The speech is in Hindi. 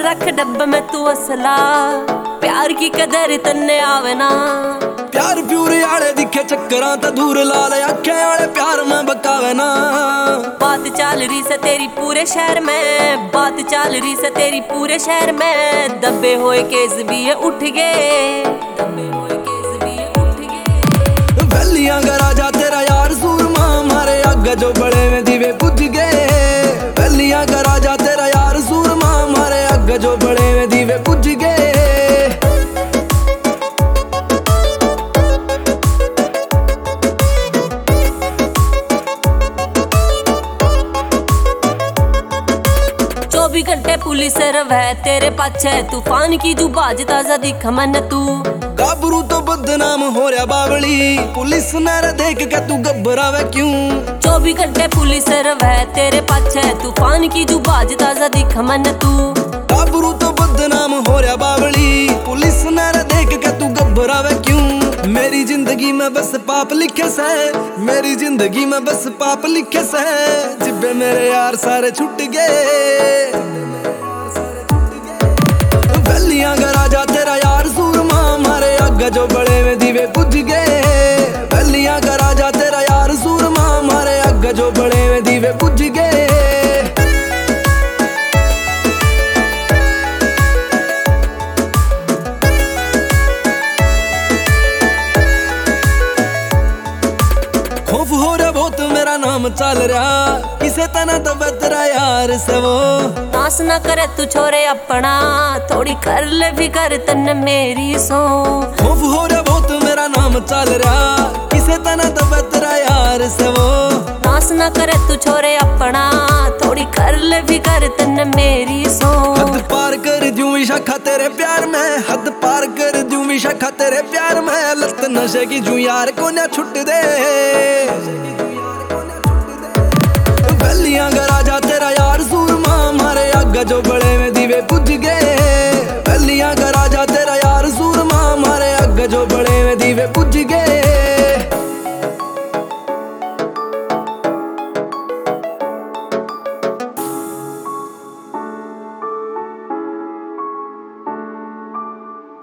रख डब्बे में तू असला, प्यार की कदर तन्ने आवे ना। प्यार प्यूरे आले दिखे चक्करां ते दूर लाल आखे आले प्यार में बकावे ना। बात चल रही से तेरी पूरे शहर में, बात चल रही से तेरी पूरे शहर में। दबे हुए केस भी ये उठ गए, दबे हुए केस भी ये उठ गए। वैलियां का राजा तेरा यार सूरमा, मारे आगे जो बड़े में दीवे बुझ गए। वैलियां का राजा तेरा यार सूरमा, मारे आगे जो बड़े में दीवे बुझ गए। चौबीस घंटे पुलिस रवे तेरे पाछे, तूफान की जू बाजता सा दिख मन तू। गाबरू तो बदनाम हो रहा बावली, पुलिस न देख के तू घबरावे क्यों। 24 घंटे पुलिस रवे तेरे पाछे, तूफान की जू बाजता सा दिख मन तू। गाबरू तो बदनाम हो रहा बावली, पुलिस न देख के तू घबरावे क्यों। मेरी जिंदगी में बस पाप लिखे से, मेरी जिंदगी में बस पाप लिखे से। जिब्बे मेरे यार सारे छुट गए। वैलियां का राजा तेरा यार सूरमा, मारे आगे जो बड़े में दीवे बुझ गए। वैलियां का राजा तेरा यार सूरमा, मारे आगे जो बड़े में दीवे बुझ गए। खौफ हो रहा बहुत मेरा नाम चल रहा, किसे तना तो बतरा यार से वो। नास ना करे तू छोरे अपना, थोड़ी कर ले फिकर तन मेरी सो। खौफ हो रहा बहुत मेरा नाम चल रहा, किसे तना तो बतरा यार से वो। नास ना करे तू छोरे अपना, थोड़ी कर ले फिकर तन मेरी सो। हद पार कर दूं शाखा तेरे प्यार में, हद पार कर दूं शाखा तेरे प्यार में। लत नशे की जू यार को ना छुट दे। वैलियां का राजा तेरा यार सूरमा, मारे आगे जो बड़े में दीवे बुझ गए। वैलियां का राजा तेरा यार सूरमा, मारे आगे जो बड़े में दीवे बुझ गए।